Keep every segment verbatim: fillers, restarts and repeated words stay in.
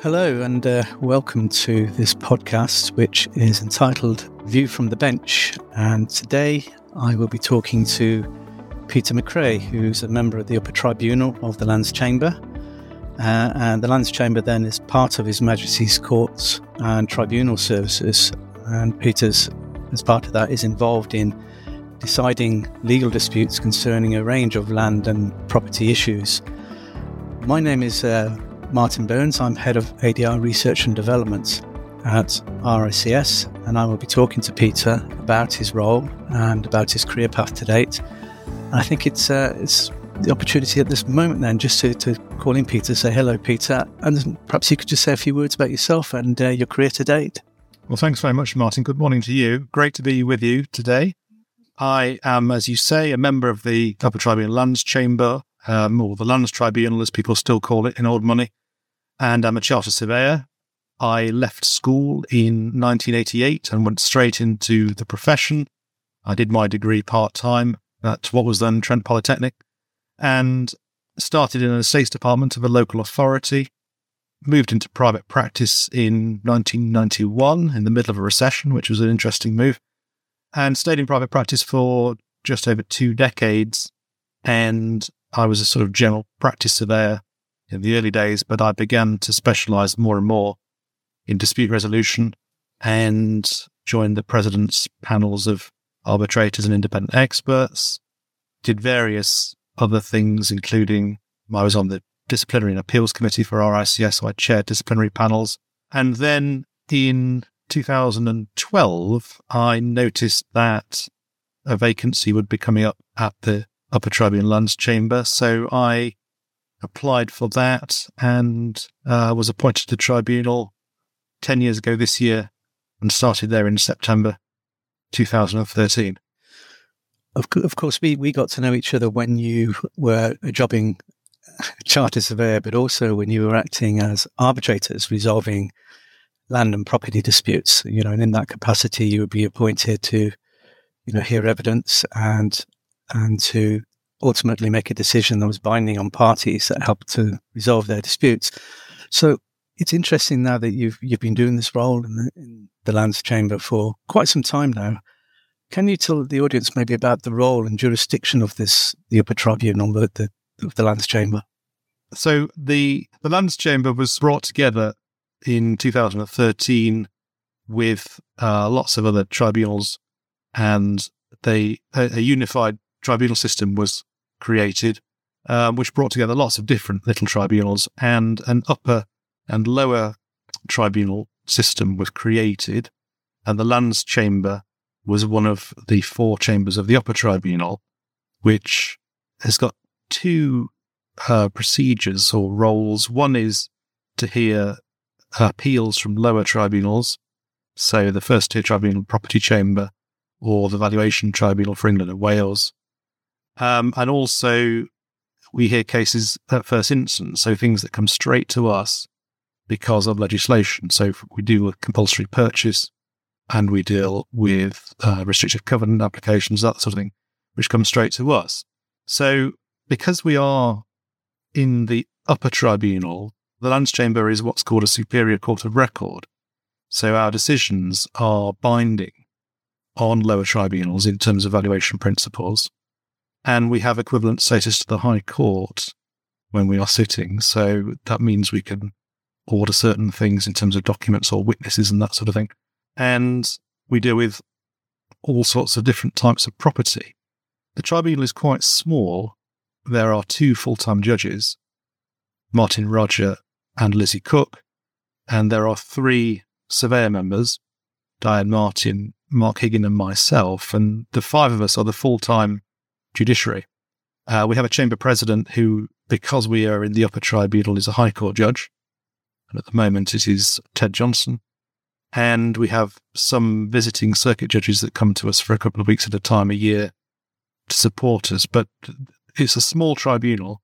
Hello and uh, welcome to this podcast, which is entitled View from the Bench. And today I will be talking to Peter McRae, who's a member of the Upper Tribunal of the Lands Chamber. Uh, and the Lands Chamber then is part of His Majesty's Courts and Tribunal Services. And Peter's, as part of that, is involved in deciding legal disputes concerning a range of land and property issues. My name is uh, Martin Burns. I'm Head of A D R Research and Development at R I C S, and I will be talking to Peter about his role and about his career path to date. And I think it's uh, it's the opportunity at this moment then just to, to call in Peter, say hello, Peter, and perhaps you could just say a few words about yourself and uh, your career to date. Well, thanks very much, Martin. Good morning to you. Great to be with you today. I am, as you say, a member of the Upper Tribunal Lands Chamber, um, or the Lands Tribunal as people still call it in old money. And I'm a chartered surveyor. I left school in nineteen eighty-eight and went straight into the profession. I did my degree part-time at what was then Trent Polytechnic and started in an estates department of a local authority, moved into private practice in nineteen ninety-one in the middle of a recession, which was an interesting move, and stayed in private practice for just over two decades. And I was a sort of general practice surveyor in the early days, but I began to specialise more and more in dispute resolution and joined the president's panels of arbitrators and independent experts, did various other things, including I was on the disciplinary and appeals committee for R I C S, so I chaired disciplinary panels. And then in two thousand twelve, I noticed that a vacancy would be coming up at the Upper Tribunal Lands Chamber, so I applied for that and uh, was appointed to the tribunal ten years ago this year and started there in September two thousand thirteen. Of, co- of course, we, we got to know each other when you were a jobbing charter surveyor, but also when you were acting as arbitrators, resolving land and property disputes. You know, and in that capacity, you would be appointed to, you know, hear evidence and and to ultimately make a decision that was binding on parties that helped to resolve their disputes. So it's interesting now that you've you've been doing this role in the, in the Lands Chamber for quite some time now. Can you tell the audience maybe about the role and jurisdiction of this, the Upper Tribunal, the, the, of the Lands Chamber? So the, the Lands Chamber was brought together in two thousand thirteen with uh, lots of other tribunals, and they a, a unified tribunal system was created, um, which brought together lots of different little tribunals, and an upper and lower tribunal system was created, and the Lands Chamber was one of the four chambers of the Upper Tribunal, which has got two uh, procedures or roles. One is to hear appeals from lower tribunals, so the First Tier Tribunal Property Chamber or the Valuation Tribunal for England and Wales. Um, and also, we hear cases at first instance, so things that come straight to us because of legislation. So we deal with compulsory purchase and we deal with uh, restrictive covenant applications, that sort of thing, which comes straight to us. So because we are in the Upper Tribunal, the Lands Chamber is what's called a superior court of record. So our decisions are binding on lower tribunals in terms of valuation principles. And we have equivalent status to the High Court when we are sitting. So that means we can order certain things in terms of documents or witnesses and that sort of thing. And we deal with all sorts of different types of property. The tribunal is quite small. There are two full-time judges, Martin Roger and Lizzie Cook. And there are three surveyor members, Diane Martin, Mark Higgin and myself. And the five of us are the full-time judiciary. Uh, we have a chamber president who, because we are in the Upper Tribunal, is a High Court judge. And at the moment it is Ted Johnson. And we have some visiting circuit judges that come to us for a couple of weeks at a time a year to support us. But it's a small tribunal,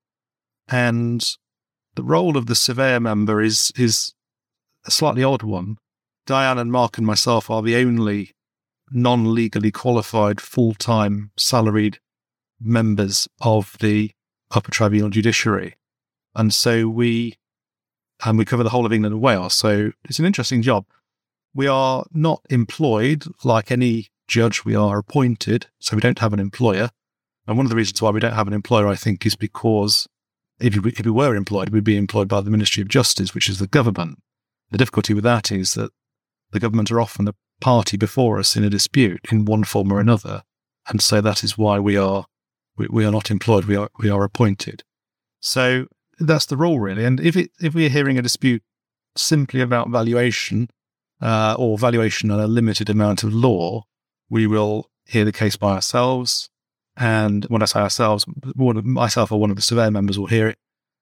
and the role of the surveyor member is, is a slightly odd one. Diane and Mark and myself are the only non-legally qualified full-time salaried members of the Upper Tribunal judiciary. And so we and we cover the whole of England and Wales. So it's an interesting job. We are not employed like any judge. We are appointed, so we don't have an employer. And one of the reasons why we don't have an employer, I think, is because if we, if we were employed, we'd be employed by the Ministry of Justice, which is the government. The difficulty with that is that the government are often a party before us in a dispute in one form or another. And so that is why we are we, we are not employed, we are we are appointed. So that's the rule, really. And if it if we're hearing a dispute simply about valuation, uh, or valuation on a limited amount of law, we will hear the case by ourselves. And when I say ourselves, one of, myself or one of the surveyor members will hear it.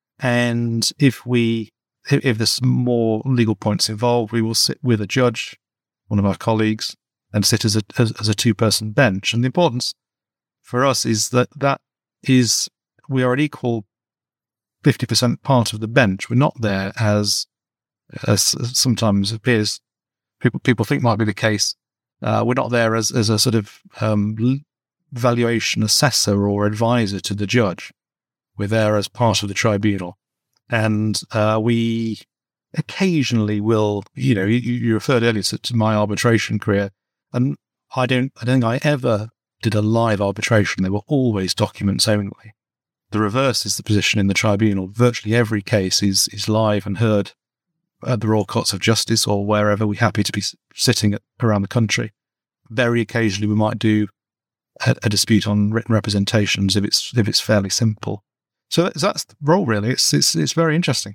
And if we if, if there's more legal points involved, we will sit with a judge, one of our colleagues, and sit as a as, as a two-person bench. And the importance for us is that that is we are an equal fifty percent part of the bench. We're not there as, as sometimes appears people people think might be the case. Uh, we're not there as as a sort of um, valuation assessor or advisor to the judge. We're there as part of the tribunal, and uh, we occasionally will. You know, you, you referred earlier to, to my arbitration career, and I don't. I don't think I ever did a live arbitration. They were always documents only. The reverse is the position in the tribunal. Virtually every case is is live and heard at the Royal Courts of Justice or wherever we're happy to be sitting at, around the country. Very occasionally, we might do a, a dispute on written representations if it's if it's fairly simple. So that's the role, really. It's it's it's very interesting.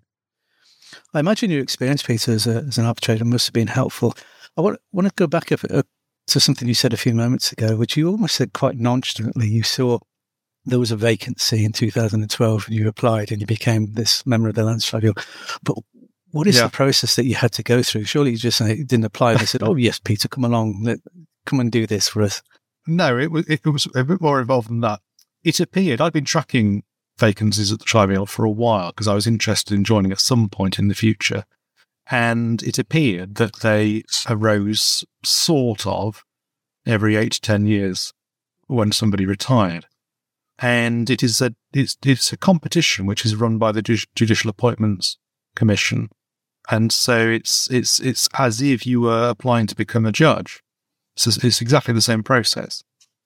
I imagine your experience, Peter, as, a, as an arbitrator must have been helpful. I want, want to go back a, a, to something you said a few moments ago, which you almost said quite nonchalantly. You saw there was a vacancy in two thousand twelve and you applied and you became this member of the Lands Tribunal. But what is yeah. the process that you had to go through? Surely you just uh, didn't apply and they said, oh, yes, Peter, come along, let, come and do this for us. No, it was, it was a bit more involved than that. It appeared, I'd been tracking vacancies at the tribunal for a while because I was interested in joining at some point in the future. And it appeared that they arose sort of every eight to ten years when somebody retired. And it is a it's, it's a competition which is run by the Judicial Appointments Commission, and so it's it's it's as if you were applying to become a judge. So it's exactly the same process.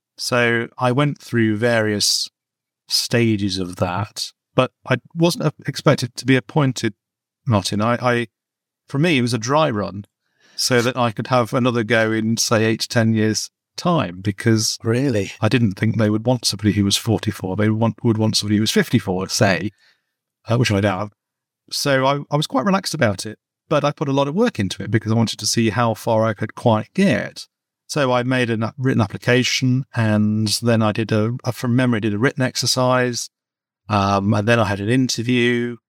So I went through various stages of that, but I wasn't expected to be appointed, Martin. I, I for me it was a dry run, so that I could have another go in say eight to ten years. Time because really I didn't think they would want somebody who was forty-four. They would want would want somebody who was fifty-four, say, uh, which I doubt. So I, I was quite relaxed about it, but I put a lot of work into it because I wanted to see how far I could quite get. So I made a written application, and then I did a from memory did a written exercise, um, and then I had an interview.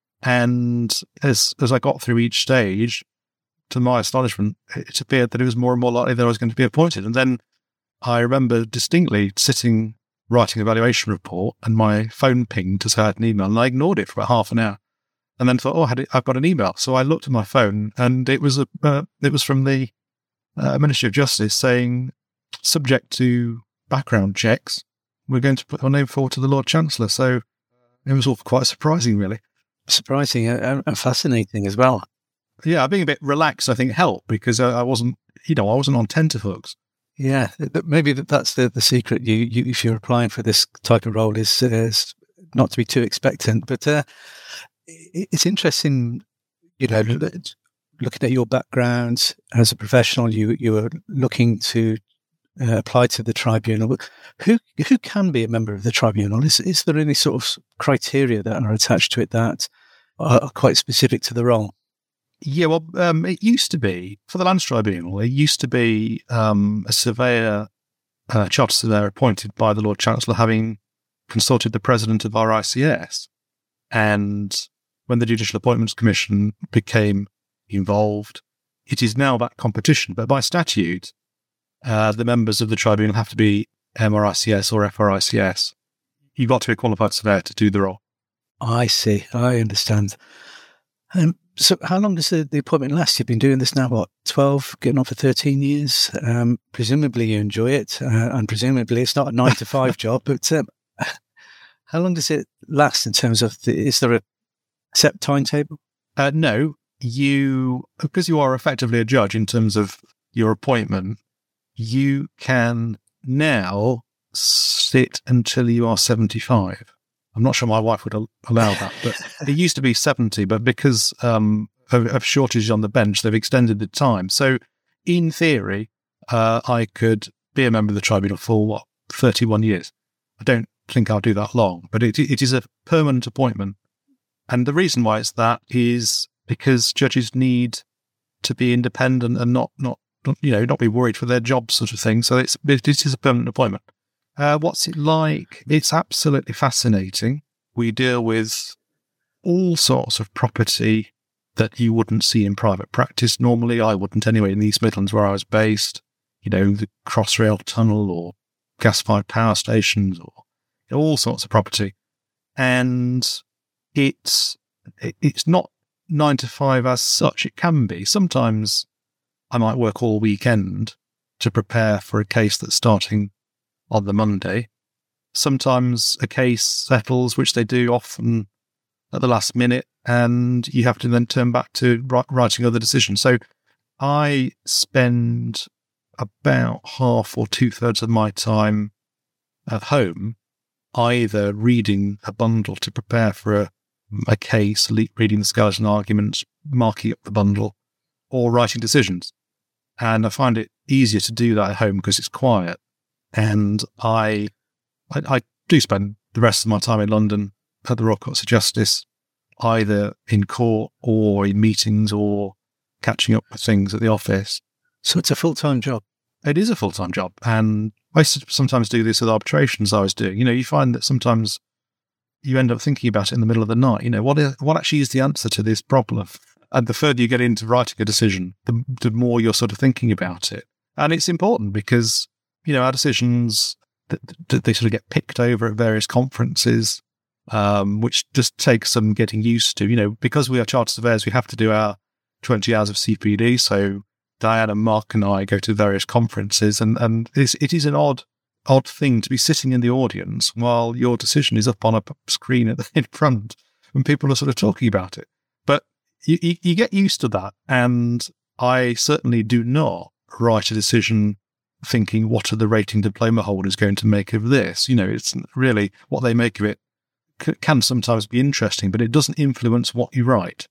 And as as I got through each stage, to my astonishment, it appeared that it was more and more likely that I was going to be appointed. And then I remember distinctly sitting, writing a valuation report, and my phone pinged to say I had an email, and I ignored it for about half an hour. And then thought, oh, I had it, I've got an email. So I looked at my phone, and it was a uh, it was from the uh, Ministry of Justice saying, subject to background checks, we're going to put your name forward to the Lord Chancellor. So it was all quite surprising, really. Surprising and fascinating as well. Yeah, being a bit relaxed, I think, helped because I wasn't, you know, I wasn't on tenterhooks. Yeah, maybe that's the, the secret. You, you, if you're applying for this type of role, is, is not to be too expectant. But uh, it's interesting, you know, looking at your background as a professional. You you were looking to uh, apply to the tribunal. Who who can be a member of the tribunal? Is is there any sort of criteria that are attached to it that are quite specific to the role? Yeah, well, um, it used to be, for the Lands Tribunal, it used to be um, a surveyor, uh, charter surveyor appointed by the Lord Chancellor, having consulted the president of our I C S. And when the Judicial Appointments Commission became involved, it is now that competition. But by statute, uh, the members of the tribunal have to be M R I C S or F R I C S. You've got to be a qualified surveyor to do the role. I see. I understand. Um, so how long does the, the appointment last? You've been doing this now, what, twelve, getting on for thirteen years? Um, presumably you enjoy it, uh, and presumably it's not a nine to five job, but um, how long does it last in terms of, the, is there a set timetable? Uh, no, you, because you are effectively a judge in terms of your appointment, you can now sit until you are seventy-five. I'm not sure my wife would al- allow that, but it used to be seventy, but because um, of, of shortages on the bench, they've extended the time. So in theory, uh, I could be a member of the tribunal for, what, thirty-one years. I don't think I'll do that long, but it, it is a permanent appointment. And the reason why it's that is because judges need to be independent and not, not, not you know, not be worried for their job sort of thing. So it's, it is a permanent appointment. Uh, what's it like? It's absolutely fascinating. We deal with all sorts of property that you wouldn't see in private practice normally. I wouldn't anyway in the East Midlands where I was based. You know, the Crossrail Tunnel or gas-fired power stations or you know, all sorts of property. And it's it's not nine to five as such. It can be. Sometimes I might work all weekend to prepare for a case that's starting on the Monday. Sometimes a case settles, which they do often at the last minute, and you have to then turn back to writing other decisions. So I spend about half or two-thirds of my time at home either reading a bundle to prepare for a, a case, reading the skeleton arguments, marking up the bundle, or writing decisions. And I find it easier to do that at home because it's quiet. And I, I, I do spend the rest of my time in London at the Royal Courts of Justice, either in court or in meetings or catching up with things at the office. So it's a full-time job? It is a full-time job. And I used to sometimes do this with arbitrations I was doing. You know, you find that sometimes you end up thinking about it in the middle of the night. You know, what is, what actually is the answer to this problem? And the further you get into writing a decision, the, the more you're sort of thinking about it. And it's important because, you know, our decisions, they sort of get picked over at various conferences, um, which just takes some getting used to. You know, because we are chartered surveyors, we have to do our twenty hours of C P D. So Diana, Mark and I go to various conferences, and, and it's, it is an odd, odd thing to be sitting in the audience while your decision is up on a screen at the, in front when people are sort of talking about it. But you, you, you get used to that. And I certainly do not write a decision thinking, what are the rating diploma holders going to make of this? You know, it's really what they make of it c- can sometimes be interesting, but it doesn't influence what you write.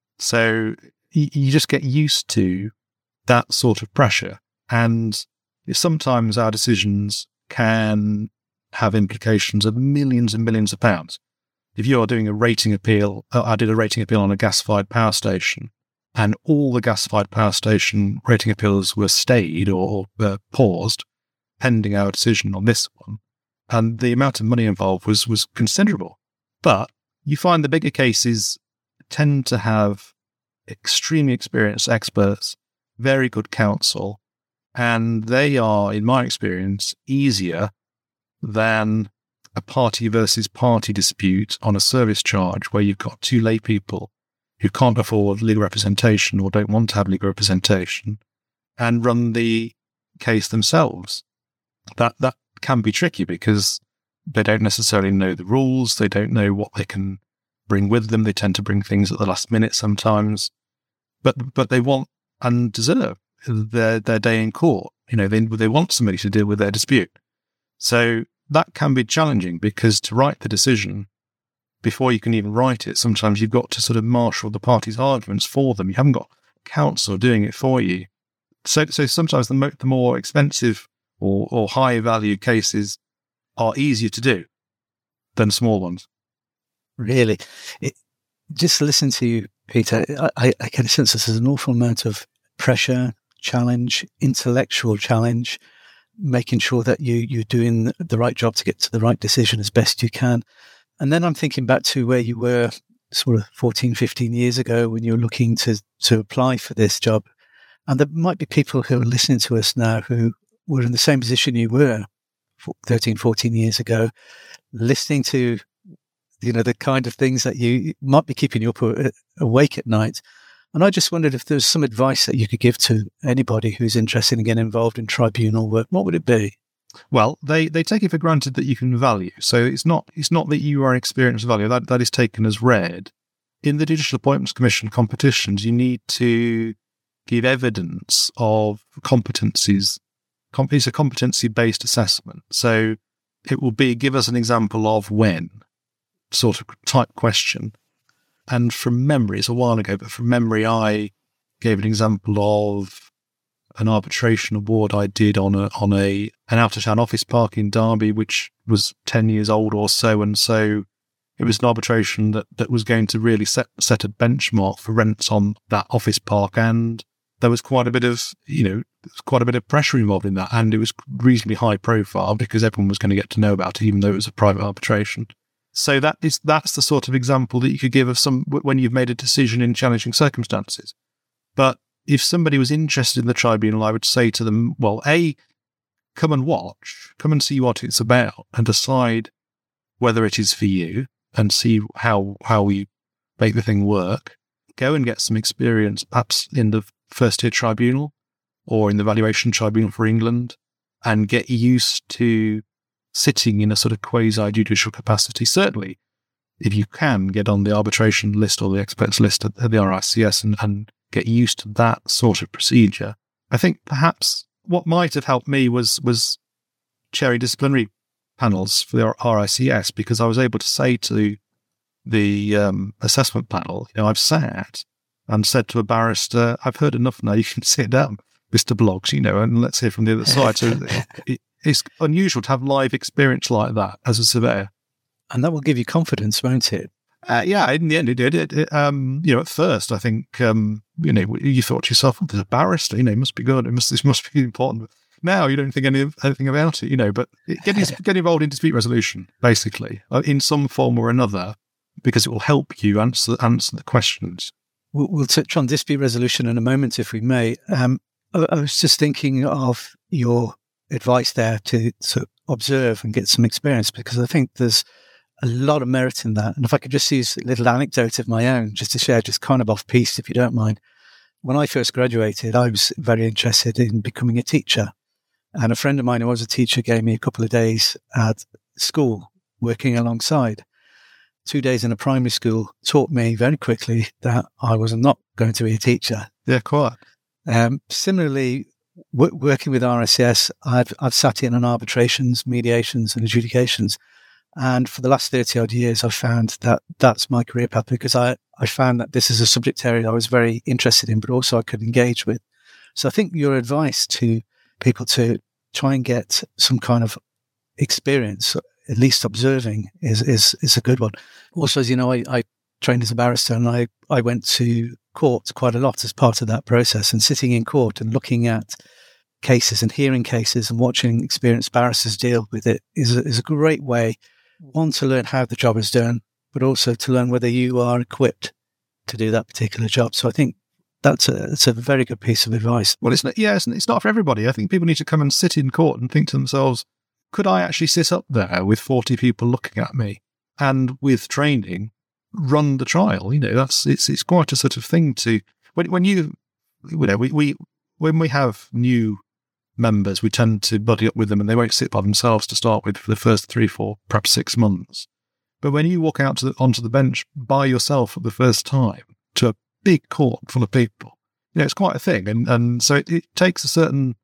So you, you just get used to that sort of pressure. And sometimes our decisions can have implications of millions and millions of pounds. If you are doing a rating appeal, I did a rating appeal on a gas-fired power station, and all the gas-fired power station rating appeals were stayed or uh, paused pending our decision on this one. And the amount of money involved was, was considerable. But you find the bigger cases tend to have extremely experienced experts, very good counsel, and they are, in my experience, easier than a party versus party dispute on a service charge where you've got two lay people who can't afford legal representation or don't want to have legal representation and run the case themselves. That that can be tricky because they don't necessarily know the rules. They don't know what they can bring with them. They tend to bring things at the last minute sometimes, but but they want and deserve their their day in court. You know, they they want somebody to deal with their dispute. So that can be challenging because to write the decision, before you can even write it, sometimes you've got to sort of marshal the parties' arguments for them. You haven't got counsel doing it for you. So so sometimes the, mo- the more expensive or, or high-value cases are easier to do than small ones. Really? It, just to listen to you, Peter, I, I get a sense there's an awful amount of pressure, challenge, intellectual challenge, making sure that you, you're doing the right job to get to the right decision as best you can. And then I'm thinking back to where you were sort of fourteen, fifteen years ago when you were looking to, to apply for this job. And there might be people who are listening to us now who were in the same position you were thirteen, fourteen years ago, listening to, you know, the kind of things that you might be keeping you up awake at night. And I just wondered if there's some advice that you could give to anybody who's interested in getting involved in tribunal work. What would it be? Well, they, they take it for granted that you can value. So it's not it's not that you are experienced value. That that is taken as read. in the Judicial Appointments Commission competitions, you need to give evidence of competencies. It's a competency-based assessment. So it will be, give us an example of when, sort of type question. And from memory, it's a while ago, but from memory, I gave an example of an arbitration award I did on a on a an out-of-town office park in Derby, which was ten years old or so. And so it was an arbitration that, that was going to really set set a benchmark for rents on that office park. And there was quite a bit of, you know, there was quite a bit of pressure involved in that. And it was reasonably high profile because everyone was going to get to know about it, even though it was a private arbitration. So that is that's the sort of example that you could give of some when you've made a decision in challenging circumstances. But if somebody was interested in the tribunal, I would say to them, well, A, come and watch, come and see what it's about and decide whether it is for you and see how how we make the thing work. Go and get some experience, perhaps in the first tier tribunal or in the valuation tribunal for England, and get used to sitting in a sort of quasi-judicial capacity. Certainly, if you can get on the arbitration list or the experts list at the R I C S and, and get used to that sort of procedure. I think perhaps what might have helped me was was chairing disciplinary panels for the R I C S, because I was able to say to the um, assessment panel, you know, I've sat and said to a barrister, I've heard enough now, you can sit down, Mister Bloggs, you know, and let's hear from the other side. So it, it's unusual to have live experience like that as a surveyor. And that will give you confidence, won't it? Uh, yeah, in the end, it did. It, it, um, you know, at first, I think, um, you know, you thought to yourself, oh, there's a barrister, you know, it must be good. It must, this must be important. Now you don't think any, anything about it, you know, but it, get, get involved in dispute resolution, basically, uh, in some form or another, because it will help you answer answer the questions. We'll, we'll touch on dispute resolution in a moment, if we may. Um, I, I was just thinking of your advice there to, to observe and get some experience, because I think there's a lot of merit in that. And if I could just use a little anecdote of my own, just to share, just kind of off piece, if you don't mind. When I first graduated, I was very interested in becoming a teacher. And a friend of mine who was a teacher gave me a couple of days at school working alongside. Two days in a primary school taught me very quickly that I was not going to be a teacher. Yeah, quite. Um, similarly, w- working with R I C S, I've, I've sat in on arbitrations, mediations and adjudications. And for the last thirty odd years, I've found that that's my career path, because I, I found that this is a subject area I was very interested in, but also I could engage with. So I think your advice to people to try and get some kind of experience, at least observing, is, is, is a good one. Also, as you know, I, I trained as a barrister, and I, I went to court quite a lot as part of that process, and sitting in court and looking at cases and hearing cases and watching experienced barristers deal with it is a, is a great way, one, to learn how the job is done, but also to learn whether you are equipped to do that particular job. So I think that's a, that's a very good piece of advice. Well, it's not, yeah, it's, it's not for everybody. I think people need to come and sit in court and think to themselves, could I actually sit up there with forty people looking at me and with training run the trial? You know, that's it's it's quite a sort of thing to when when you you know we, we when we have new members, we tend to buddy up with them, and they won't sit by themselves to start with for the first three, four, perhaps six months. But when you walk out to the, onto the bench by yourself for the first time to a big court full of people, you know, it's quite a thing, and and so it, it takes a certain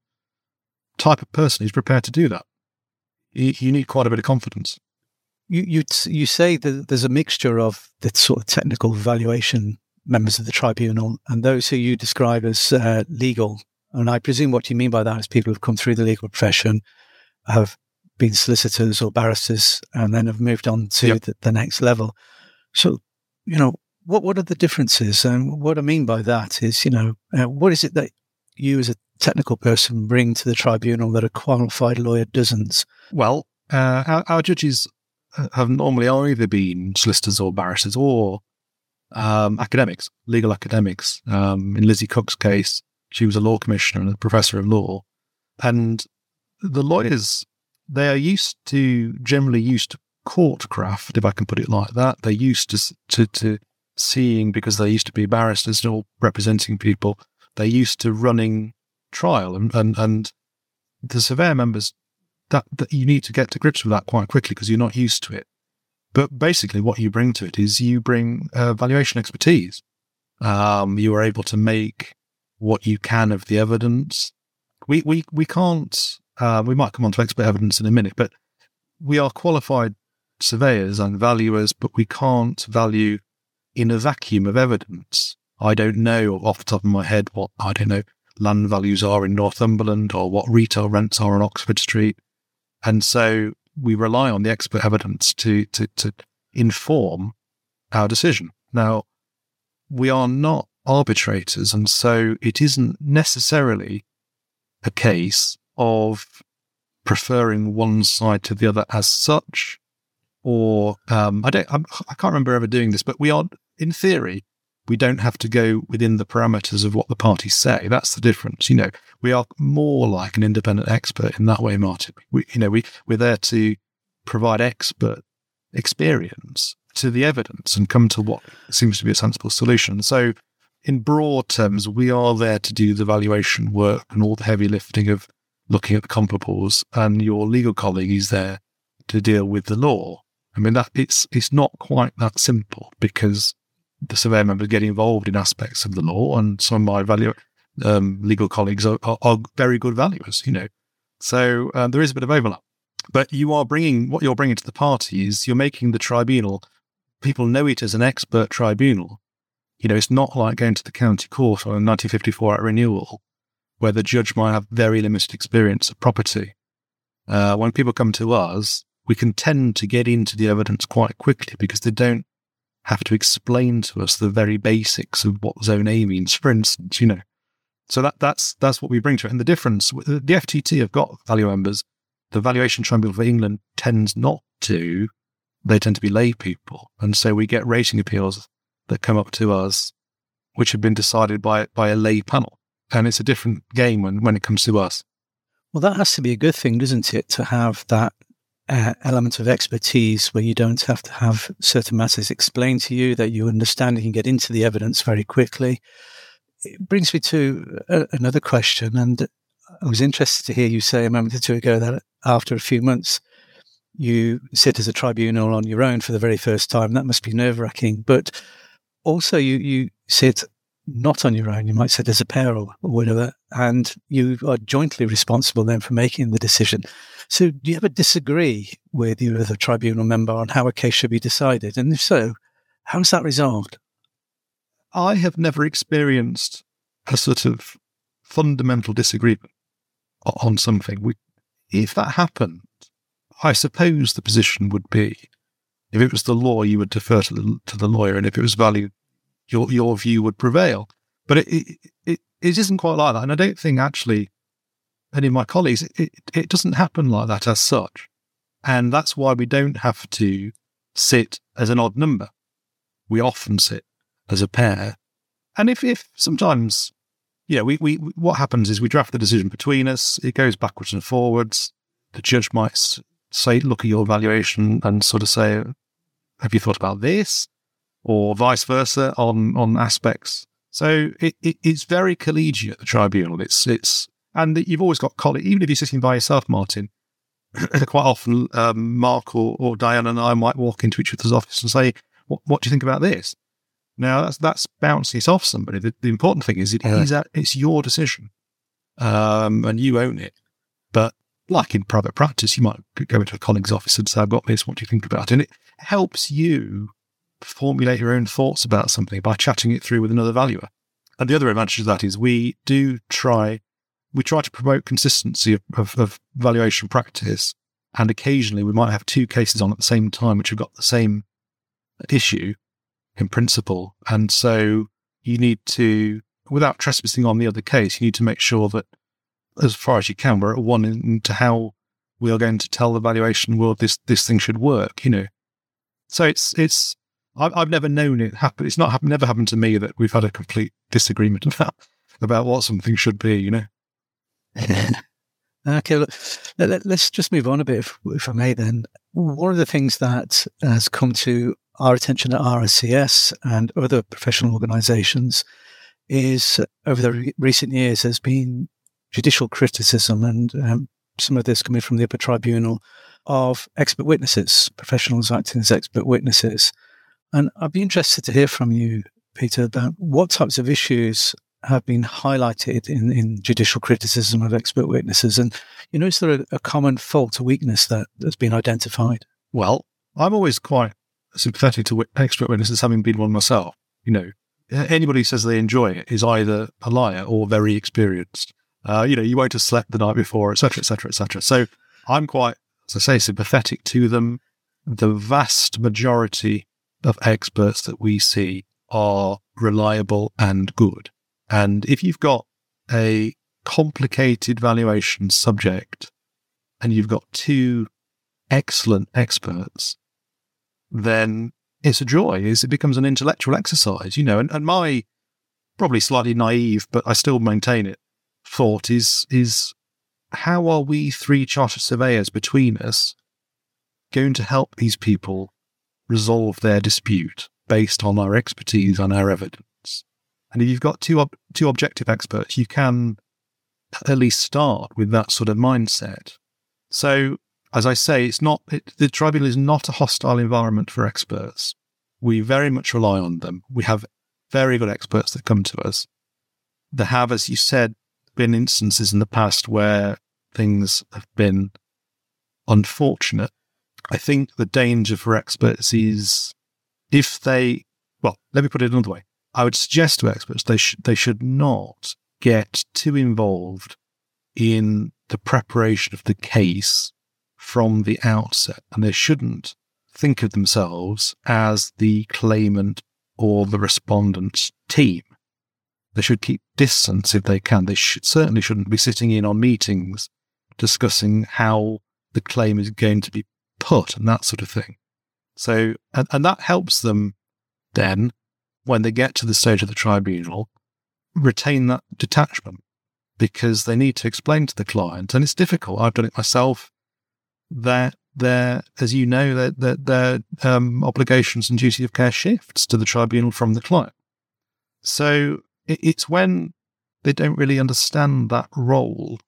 type of person who's prepared to do that. You, you need quite a bit of confidence. You you you say that there's a mixture of the sort of technical valuation members of the tribunal and those who you describe as uh, legal. And I presume what you mean by that is people who've come through the legal profession, have been solicitors or barristers, and then have moved on to yep. the, the next level. So, you know, what what are the differences? And what I mean by that is, you know, uh, what is it that you as a technical person bring to the tribunal that a qualified lawyer doesn't? Well, uh, our, our judges have normally either been solicitors or barristers or um, academics, legal academics. Um, in Lizzie Cook's case, she was a law commissioner and a professor of law. And the lawyers, they are used to, generally used to courtcraft, if I can put it like that. They're used to, to, to seeing, because they used to be barristers or representing people, they're used to running trial. And, and, and the surveyor members, that, that you need to get to grips with that quite quickly because you're not used to it. But basically what you bring to it is you bring uh, valuation expertise. Um, you are able to make what you can of the evidence. We we we can't, uh, we might come on to expert evidence in a minute, but we are qualified surveyors and valuers, but we can't value in a vacuum of evidence. I don't know off the top of my head what, I don't know, land values are in Northumberland or what retail rents are on Oxford Street. And so we rely on the expert evidence to, to, to inform our decision. Now, we are not arbitrators, and so it isn't necessarily a case of preferring one side to the other as such, or um, I don't, I'm, I can't remember ever doing this, but we are, in theory, we don't have to go within the parameters of what the parties say. That's the difference. You know, we are more like an independent expert in that way, Martin. We, you know, we, we're there to provide expert experience to the evidence and come to what seems to be a sensible solution. So in broad terms, we are there to do the valuation work and all the heavy lifting of looking at the comparables, and your legal colleague is there to deal with the law. I mean, that it's it's not quite that simple, because the surveyor members get involved in aspects of the law, and some of my value, um, legal colleagues are, are, are very good valuers, you know. So um, there is a bit of overlap. But you are bringing, what you're bringing to the party is you're making the tribunal, people know it as an expert tribunal. You know, it's not like going to the county court on a nineteen fifty-four Act renewal, where the judge might have very limited experience of property. Uh, when people come to us, we can tend to get into the evidence quite quickly because they don't have to explain to us the very basics of what Zone A means, for instance, you know. So that that's that's what we bring to it. And the difference, the F T T have got value members. The Valuation Tribunal for England tends not to. They tend to be lay people. And so we get rating appeals that come up to us, which have been decided by by a lay panel. And it's a different game when, when it comes to us. Well, that has to be a good thing, doesn't it, to have that uh, element of expertise where you don't have to have certain matters explained to you, that you understand and can get into the evidence very quickly. It brings me to a, another question, and I was interested to hear you say a moment or two ago that after a few months, you sit as a tribunal on your own for the very first time. That must be nerve-wracking. But also you, you sit not on your own. You might sit as a pair or, or whatever, and you are jointly responsible then for making the decision. So do you ever disagree with your other tribunal member on how a case should be decided? And if so, how is that resolved? I have never experienced a sort of fundamental disagreement on something. We, if that happened, I suppose the position would be, if it was the law, you would defer to the, to the lawyer, and if it was value, your your view would prevail. But it, it it it isn't quite like that, and I don't think actually any of my colleagues, it, it, it doesn't happen like that as such, and that's why we don't have to sit as an odd number. We often sit as a pair, and if if sometimes, you know, we we what happens is we draft the decision between us. It goes backwards and forwards. The judge might say, look at your valuation and sort of say, have you thought about this? Or vice versa on, on aspects. So it, it, it's very collegiate, the tribunal. It's, it's, and you've always got colleagues, even if you're sitting by yourself, Martin, quite often, um, Mark or, or Diane and I might walk into each other's office and say, what, what do you think about this? Now that's, that's bouncing it off somebody. The, the important thing is it yeah. is at, it's your decision. Um, and you own it. But like in private practice, you might go into a colleague's office and say, I've got this, what do you think about it? And it helps you formulate your own thoughts about something by chatting it through with another valuer. And the other advantage of that is we do try, we try to promote consistency of, of, of valuation practice. And occasionally we might have two cases on at the same time, which have got the same issue in principle. And so you need to, without trespassing on the other case, you need to make sure that as far as you can, we're at one into how we are going to tell the valuation world this, this thing should work, you know. So it's, it's, I've, I've never known it happen. It's not happened, never happened to me that we've had a complete disagreement about, about what something should be, you know. Okay, look, let, let's just move on a bit, if, if I may then. One of the things that has come to our attention at R S C S and other professional organisations is, over the re- recent years, has been judicial criticism, and um, some of this coming from the upper tribunal, of expert witnesses, professionals acting as expert witnesses. And I'd be interested to hear from you, Peter, about what types of issues have been highlighted in, in judicial criticism of expert witnesses. And, you know, is there a, a common fault or weakness that has been identified? Well, I'm always quite sympathetic to expert witnesses, having been one myself. You know, anybody who says they enjoy it is either a liar or very experienced. Uh, you know, you won't have slept the night before, et cetera, et cetera, et cetera. So I'm quite, as I say, sympathetic to them. The vast majority of experts that we see are reliable and good. And if you've got a complicated valuation subject and you've got two excellent experts, then it's a joy. It's, it becomes an intellectual exercise, you know. And, and my probably slightly naive, but I still maintain it, thought is is how are we three chartered surveyors between us going to help these people resolve their dispute based on our expertise and our evidence? And if you've got two ob- two objective experts, you can at least start with that sort of mindset. So, as I say, it's not it, the tribunal is not a hostile environment for experts. We very much rely on them. We have very good experts that come to us. There have, as you said, been instances in the past where things have been unfortunate. I think the danger for experts is if they, well, let me put it another way. I would suggest to experts they should they should not get too involved in the preparation of the case from the outset, and they shouldn't think of themselves as the claimant or the respondent's team. They should keep distance if they can. They should, certainly shouldn't be sitting in on meetings discussing how the claim is going to be put and that sort of thing. So, and, and that helps them then, when they get to the stage of the tribunal, retain that detachment, because they need to explain to the client, and it's difficult. I've done it myself. That their, as you know, their their, their um, obligations and duty of care shifts to the tribunal from the client. So it, it's when they don't really understand that role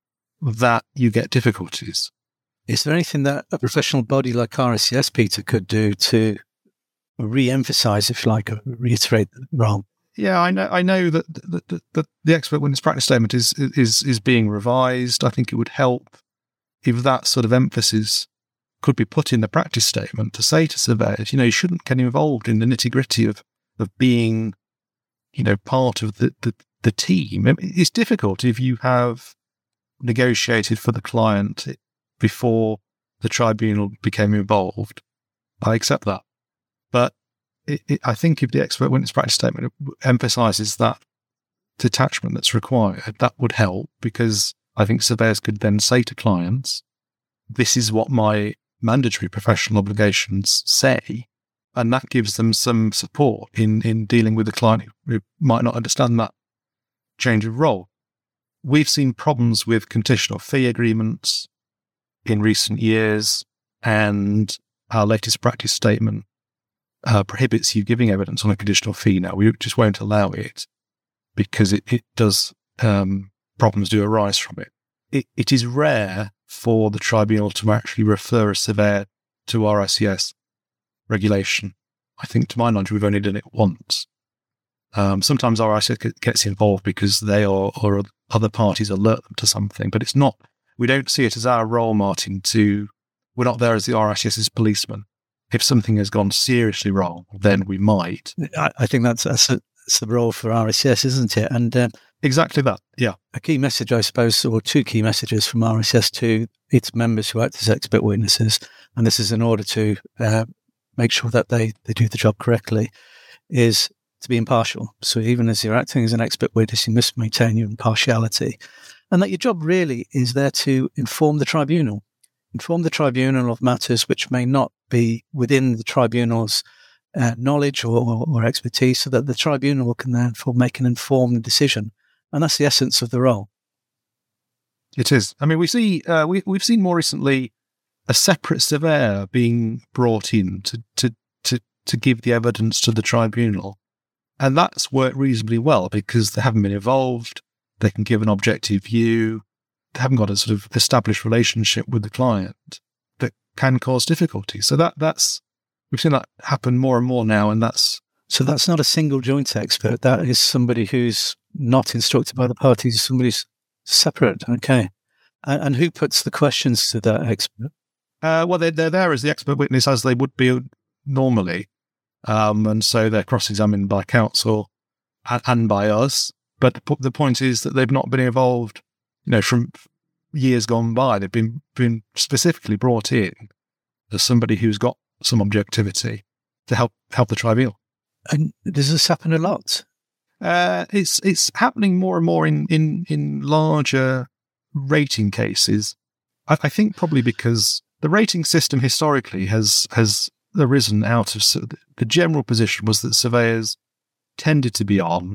that you get difficulties. Is there anything that a professional body like R I C S, Peter, could do to re-emphasise, if you like, or reiterate the role? Yeah, I know. I know that the, the, the, the expert witness practice statement is is is being revised. I think it would help if that sort of emphasis could be put in the practice statement to say to surveyors, you know, you shouldn't get involved in the nitty gritty of of being, you know, part of the the, the team. I mean, it's difficult if you have negotiated for the client before the tribunal became involved. I accept that. But it, it, I think if the expert witness practice statement emphasises that detachment that's required, that would help, because I think surveyors could then say to clients, this is what my mandatory professional obligations say, and that gives them some support in, in dealing with the client who might not understand that change of role. We've seen problems with conditional fee agreements in recent years, and our latest practice statement uh, prohibits you giving evidence on a conditional fee now. We just won't allow it because it, it does, um, problems do arise from it. it. It is rare for the tribunal to actually refer a surveyor to R I C S regulation. I think, to my knowledge, we've only done it once. Um, sometimes R I C S gets involved because they or, or other parties alert them to something, but it's not, we don't see it as our role, Martin, to, we're not there as the R I C S's policeman. If something has gone seriously wrong, then we might. I, I think that's, that's, a, that's the role for R I C S, isn't it? And uh, exactly that, yeah. A key message, I suppose, or two key messages from R I C S to its members who act as expert witnesses, and this is in order to uh, make sure that they, they do the job correctly, is to be impartial. So even as you're acting as an expert witness, you must maintain your impartiality. And that your job really is there to inform the tribunal. Inform the tribunal of matters which may not be within the tribunal's uh, knowledge or, or, or expertise, so that the tribunal can therefore make an informed decision. And that's the essence of the role. It is. I mean, we see, uh, we, we've seen more recently a separate surveyor being brought in to, to, to, to give the evidence to the tribunal. And that's worked reasonably well because they haven't been involved. They can give an objective view. They haven't got a sort of established relationship with the client. That can cause difficulty. So that that's we've seen that happen more and more now, and that's so that's not a single joint expert. That is somebody who's not instructed by the parties. Somebody's separate. Okay, and, and who puts the questions to that expert? Uh, well, they're, they're there as the expert witness as they would be normally, um, and so they're cross-examined by counsel and, and by us. But the, the point is that they've not been involved, you know, from years gone by. They've been been specifically brought in as somebody who's got some objectivity to help help the tribunal. And does this happen a lot? Uh, it's it's happening more and more in, in, in larger rating cases. I, I think probably because the rating system historically has has arisen out of the general position was that surveyors tended to be on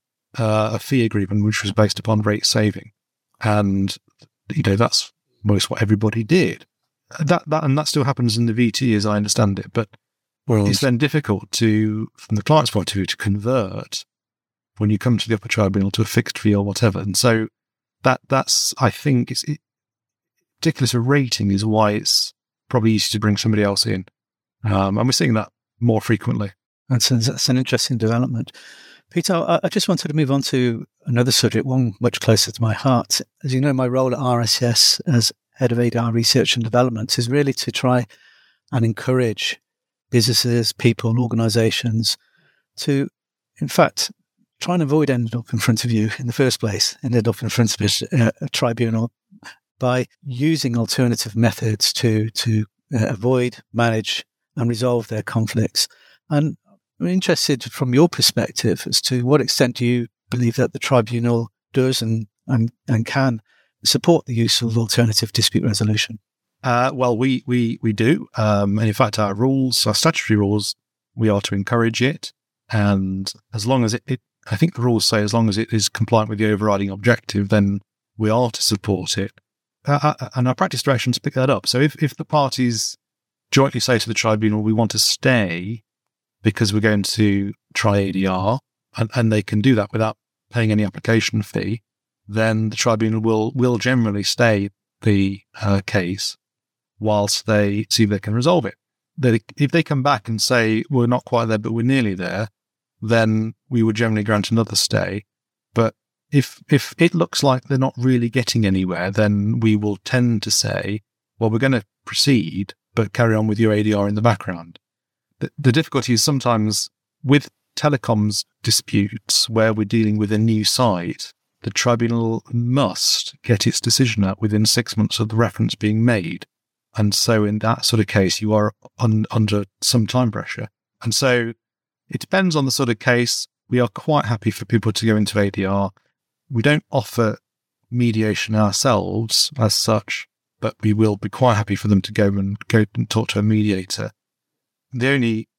uh, a fee agreement which was based upon rate saving, and you know that's most what everybody did. That that and that still happens in the V T as I understand it, but well, it's then difficult to, from the client's point of view, to convert when you come to the upper tribunal to a fixed fee or whatever. And so that that's I think it's it, particularly to rating is why it's probably easy to bring somebody else in, um, and we're seeing that more frequently. That's, that's an interesting development. Peter, I, I just wanted to move on to another subject, one much closer to my heart. As you know, my role at R S S as head of A D R research and development is really to try and encourage businesses, people, organisations to, in fact, try and avoid ending up in front of you in the first place, ended up in front of a, a tribunal, by using alternative methods to to uh, avoid, manage and resolve their conflicts. And I'm interested from your perspective as to what extent do you believe that the tribunal does and, and, and can support the use of alternative dispute resolution? Uh, well, we, we, we do. Um, and in fact, our rules, our statutory rules, we are to encourage it. And as long as it, it, I think the rules say as long as it is compliant with the overriding objective, then we are to support it. Uh, and our practice directions pick that up. So if, if the parties jointly say to the tribunal, we want to stay because we're going to try A D R, and, and they can do that without paying any application fee, then the tribunal will, will generally stay the uh, case whilst they see if they can resolve it. They, if they come back and say, we're not quite there, but we're nearly there, then we would generally grant another stay. But if if it looks like they're not really getting anywhere, then we will tend to say, well, we're going to proceed, but carry on with your A D R in the background. The, the difficulty is sometimes with telecoms disputes where we're dealing with a new site, the tribunal must get its decision out within six months of the reference being made. And so in that sort of case, you are un, under some time pressure. And so it depends on the sort of case. We are quite happy for people to go into A D R. We don't offer mediation ourselves as such, but we will be quite happy for them to go and go and talk to a mediator. The only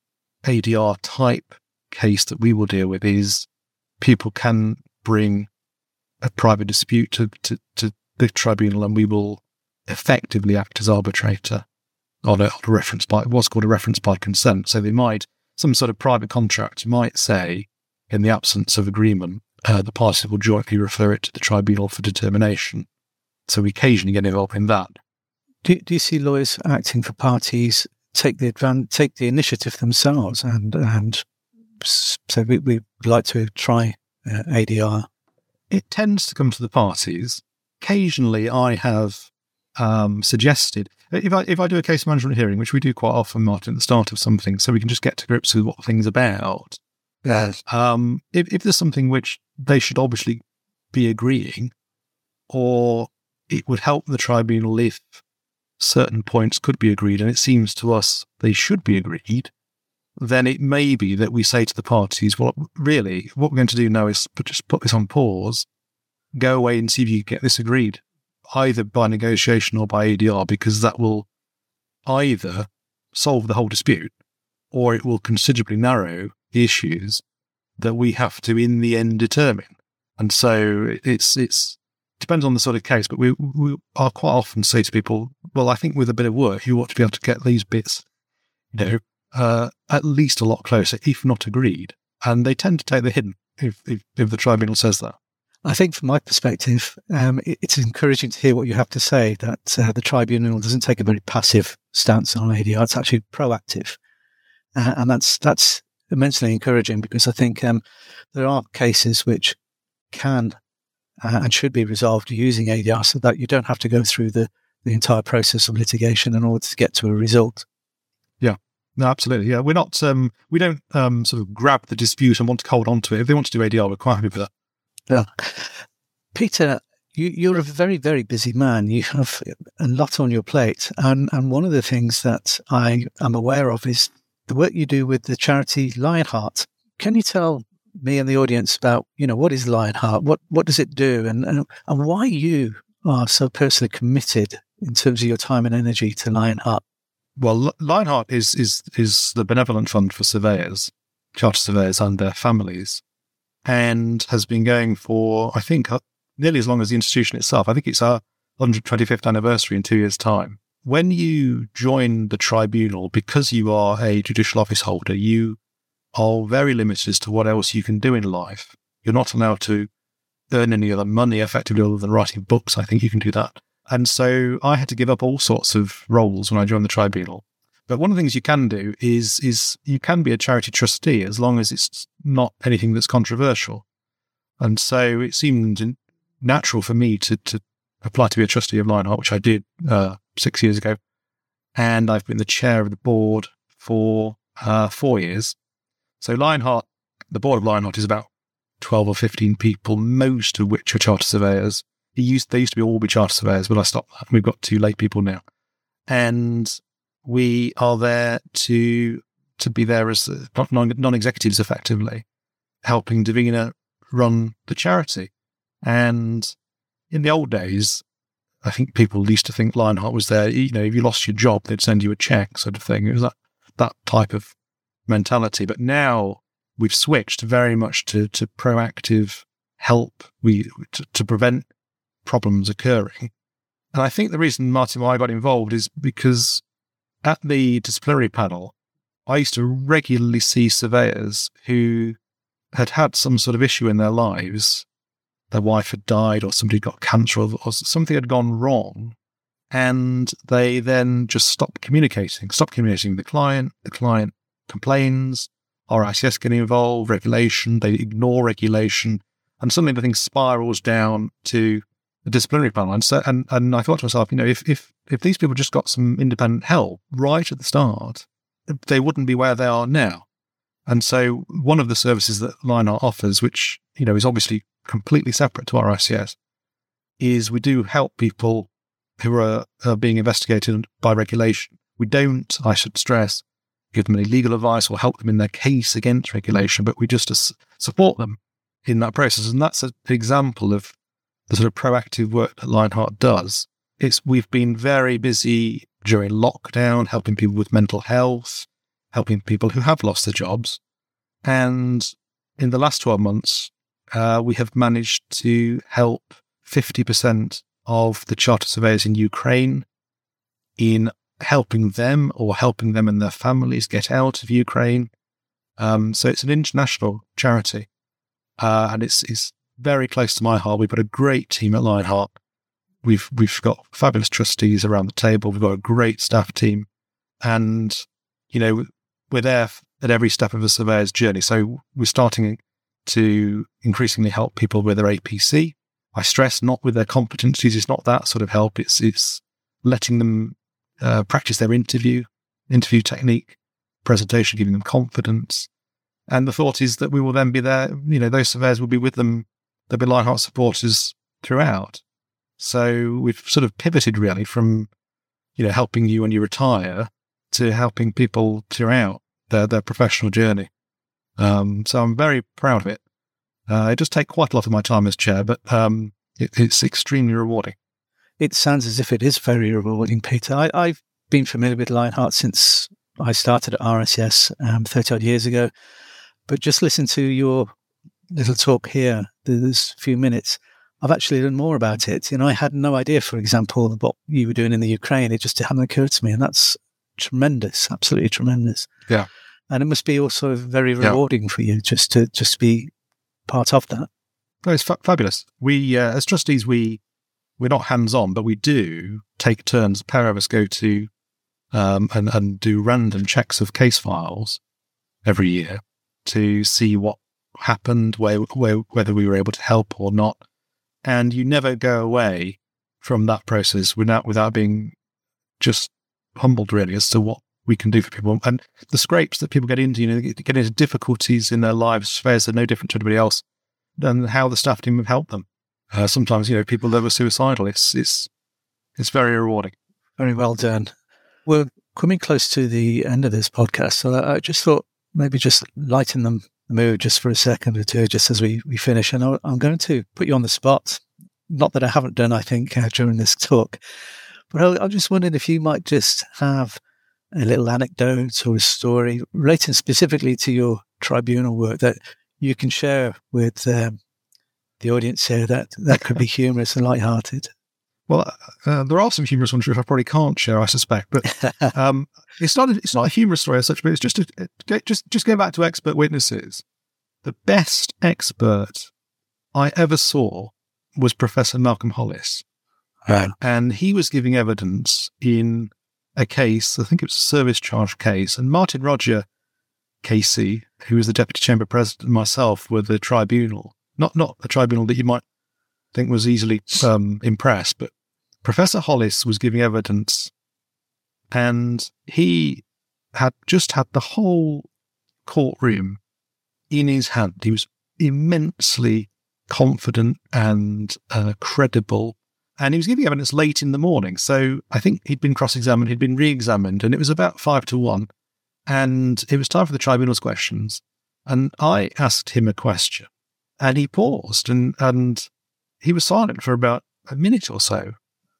A D R type case that we will deal with is people can bring a private dispute to, to, to the tribunal, and we will effectively act as arbitrator on a, on a reference by what's called a reference by consent. So they might, some sort of private contract might say, in the absence of agreement, uh, the parties will jointly refer it to the tribunal for determination. So we occasionally get involved in that. Do, do you see lawyers acting for parties take the advan- take the initiative themselves and and so we we'd like to try uh, A D R? It tends to come to the parties. Occasionally, I have um, suggested if I if I do a case management hearing, which we do quite often, Martin, at the start of something, so we can just get to grips with what the thing's about. Yes. Um, if if there's something which they should obviously be agreeing, or it would help the tribunal if certain points could be agreed, and it seems to us they should be agreed, then it may be that we say to the parties, well, really, what we're going to do now is put, just put this on pause, go away and see if you can get this agreed, either by negotiation or by A D R, because that will either solve the whole dispute or it will considerably narrow the issues that we have to in the end determine. And so it's it's depends on the sort of case, but we we are quite often say to people, well, I think with a bit of work, you ought to be able to get these bits, you know, uh, at least a lot closer, if not agreed. And they tend to take the hint if, if, if the tribunal says that. I think from my perspective, um, it, it's encouraging to hear what you have to say, that uh, the tribunal doesn't take a very passive stance on A D R. It's actually proactive. Uh, and that's that's immensely encouraging, because I think um, there are cases which can uh, and should be resolved using A D R, so that you don't have to go through the, the entire process of litigation in order to get to a result. Yeah, no, absolutely. Yeah, we're not, um, we don't um, sort of grab the dispute and want to hold on to it. If they want to do A D R, we're quite happy with that. Yeah. Peter, you, you're a very, very busy man. You have a lot on your plate. And, and one of the things that I am aware of is the work you do with the charity Lionheart. Can you tell me and the audience about, you know, what is Lionheart? What what does it do? And, and, and why you are so personally committed in terms of your time and energy to Lionheart? Well, Lionheart is, is, is the benevolent fund for surveyors, chartered surveyors and their families, and has been going for, I think, nearly as long as the institution itself. I think it's our one hundred twenty-fifth anniversary in two years' time. When you join the tribunal, because you are a judicial office holder, you are very limited as to what else you can do in life. You're not allowed to earn any other money effectively other than writing books. I think you can do that. And so I had to give up all sorts of roles when I joined the tribunal. But one of the things you can do is is you can be a charity trustee as long as it's not anything that's controversial. And so it seemed natural for me to, to apply to be a trustee of Lionheart, which I did uh, six years ago. And I've been the chair of the board for uh, four years. So Lionheart, the board of Lionheart is about twelve or fifteen people, most of which are chartered surveyors. It used, they used to be all be chartered surveyors, but I stopped that. We've got two lay people now. And we are there to to be there as non, non-executives, effectively, helping Davina run the charity. And in the old days, I think people used to think Lionheart was there. You know, if you lost your job, they'd send you a check, sort of thing. It was that that type of mentality. But now we've switched very much to to proactive help, we to, to prevent problems occurring. And I think the reason, Martin, why I got involved is because at the disciplinary panel, I used to regularly see surveyors who had had some sort of issue in their lives. Their wife had died, or somebody got cancer, or, or something had gone wrong, and they then just stopped communicating, stopped communicating with the client. The client complains, R I C S getting involved, regulation, they ignore regulation, and suddenly the thing spirals down to the disciplinary panel. And so, and, and I thought to myself, you know, if, if, if these people just got some independent help right at the start, they wouldn't be where they are now. And so one of the services that Lionheart offers, which, you know, is obviously completely separate to R I C S, is we do help people who are, are being investigated by regulation. We don't, I should stress, give them any legal advice or help them in their case against regulation, but we just uh, support them in that process. And that's an example of the sort of proactive work that Lionheart does. It's, we've been very busy during lockdown, helping people with mental health, helping people who have lost their jobs. And in the last twelve months, uh, we have managed to help fifty percent of the chartered surveyors in Ukraine in helping them or helping them and their families get out of Ukraine. Um, so it's an international charity, uh, and it's, it's very close to my heart. We've got a great team at Lionheart. We've we've got fabulous trustees around the table. We've got a great staff team, and you know we're there at every step of a surveyor's journey. So we're starting to increasingly help people with their A P C. I stress not with their competencies. It's not that sort of help. It's it's letting them uh, practice their interview, interview technique, presentation, giving them confidence. And the thought is that we will then be there. You know, those surveyors will be with them. They'll be Lionheart supporters throughout. So we've sort of pivoted really from, you know, helping you when you retire to helping people throughout their, their professional journey. Um, so I'm very proud of it. Uh, it does take quite a lot of my time as chair, but um, it, it's extremely rewarding. It sounds as if it is very rewarding, Peter. I, I've been familiar with Lionheart since I started at R S S um, thirty odd years ago. But just listen to your little talk here, this few minutes. I've actually learned more about it. You know, I had no idea, for example, what you were doing in the Ukraine. It just hadn't occurred to me. And that's tremendous, absolutely tremendous. Yeah. And it must be also very rewarding yeah. for you just to just be part of that. Oh, it's fa- fabulous. We, uh, as trustees, we, we're not hands-on, but we do take turns. A pair of us go to um, and, and do random checks of case files every year to see what happened, where, where, whether we were able to help or not. And you never go away from that process without without being just humbled, really, as to what we can do for people. And the scrapes that people get into, you know, get into difficulties in their lives, surveyors are no different to anybody else, and how the staff team have helped them. Uh, sometimes, you know, people that were suicidal, it's, it's, it's very rewarding. Very well done. We're coming close to the end of this podcast, so I just thought maybe just lighten the mood just for a second or two, just as we, we finish. And I'm going to put you on the spot. Not that I haven't done, I think, uh, during this talk, but I, I'm just wondering if you might just have a little anecdote or a story relating specifically to your tribunal work that you can share with um, the audience here that, that could be humorous and lighthearted. Well, uh, there are some humorous ones which I probably can't share, I suspect, but um, it's not a, it's not a humorous story as such, but it's just a, just just going back to expert witnesses. The best expert I ever saw was Professor Malcolm Hollis, right. And he was giving evidence in a case. I think it was a service charge case, and Martin Roger Casey, who was the Deputy Chamber President, and myself were the tribunal. Not not a tribunal that you might think was easily um, impressed, but Professor Hollis was giving evidence, and he had just had the whole courtroom in his hand. He was immensely confident and uh, credible, and he was giving evidence late in the morning. So I think he'd been cross-examined, he'd been re-examined, and it was about five to one, and it was time for the tribunal's questions. And I asked him a question, and he paused, and and he was silent for about a minute or so.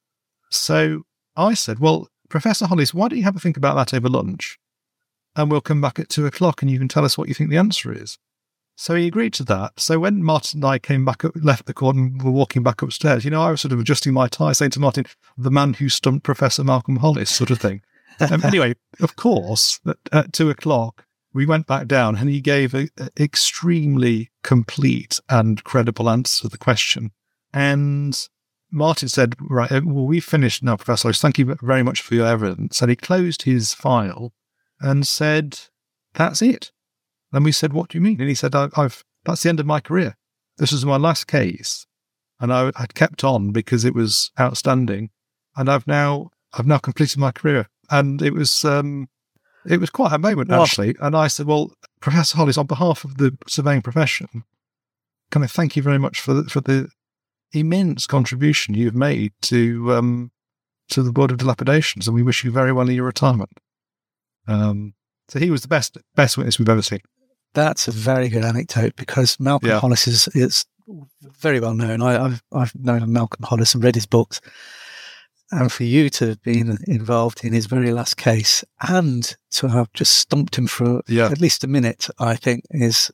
So I said, well, Professor Hollis, why don't you have a think about that over lunch? And we'll come back at two o'clock and you can tell us what you think the answer is. So he agreed to that. So when Martin and I came back, up, left the court and were walking back upstairs, you know, I was sort of adjusting my tie, saying to Martin, the man who stumped Professor Malcolm Hollis, sort of thing. um, anyway, of course, at, at two o'clock, we went back down and he gave an extremely complete and credible answer to the question. And Martin said, right, well, we've finished now, Professor Hollis. Thank you very much for your evidence. And he closed his file and said, that's it. And we said, what do you mean? And he said, I've, that's the end of my career. This was my last case. And I had kept on because it was outstanding. And I've now, I've now completed my career. And it was, um, it was quite a moment, Well, actually. And I said, well, Professor Hollis, on behalf of the surveying profession, can I thank you very much for the, for the immense contribution you've made to, um, to the Board of Dilapidations. And we wish you very well in your retirement. Um, so he was the best, best witness we've ever seen. That's a very good anecdote because Malcolm Yeah. Hollis is, is very well known. I, I've I've known Malcolm Hollis and read his books, and for you to have been involved in his very last case and to have just stumped him for Yeah. at least a minute, I think is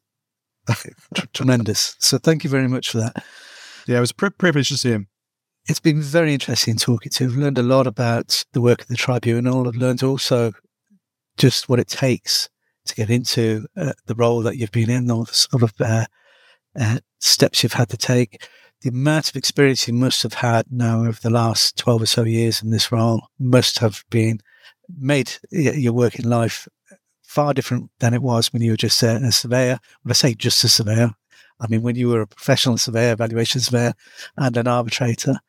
t- tremendous. So thank you very much for that. Yeah, it was a pri- privilege to see him. It's been very interesting talking to you. I've learned a lot about the work of the tribunal. I've learned also just what it takes to get into uh, the role that you've been in, all the sort of uh, uh, steps you've had to take, the amount of experience you must have had now over the last twelve or so years in this role must have been made your working life far different than it was when you were just a, a surveyor. When I say just a surveyor, I mean when you were a professional surveyor, evaluation surveyor, and an arbitrator.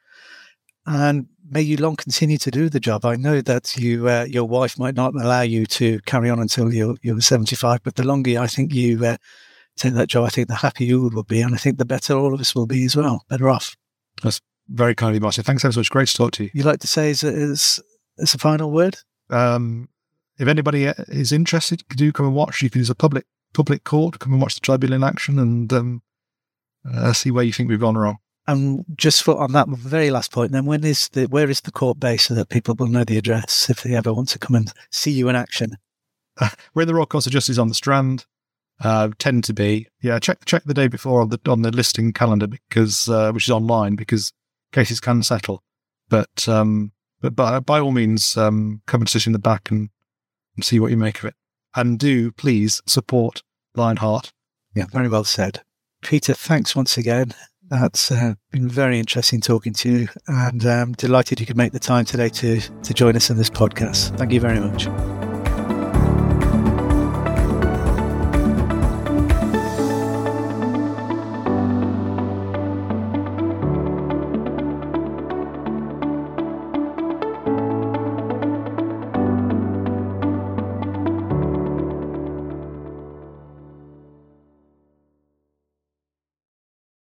And may you long continue to do the job. I know that you, uh, your wife might not allow you to carry on until you're, you're seventy-five, but the longer I think you uh, take that job, I think the happier you will be. And I think the better all of us will be as well, better off. That's very kind of you, Martin. Thanks ever so much. Great to talk to you. You'd like to say as, as, as a final word? Um, if anybody is interested, do come and watch. You can use a public public court, come and watch the tribunal in action and um, uh, see where you think we've gone wrong. And just for on that very last point, then when is the where is the court base so that people will know the address if they ever want to come and see you in action? Uh, we're in the Royal Courts of Justice on the Strand. Uh, tend to be, yeah. Check check the day before on the on the listing calendar because uh, which is online because cases can settle. But um, but by by all means, um, come and sit in the back and, and see what you make of it. And do please support Lionheart. Yeah, very well said. Peter, thanks once again. That's uh, been very interesting talking to you, and I'm delighted you could make the time today to, to join us in this podcast. Thank you very much.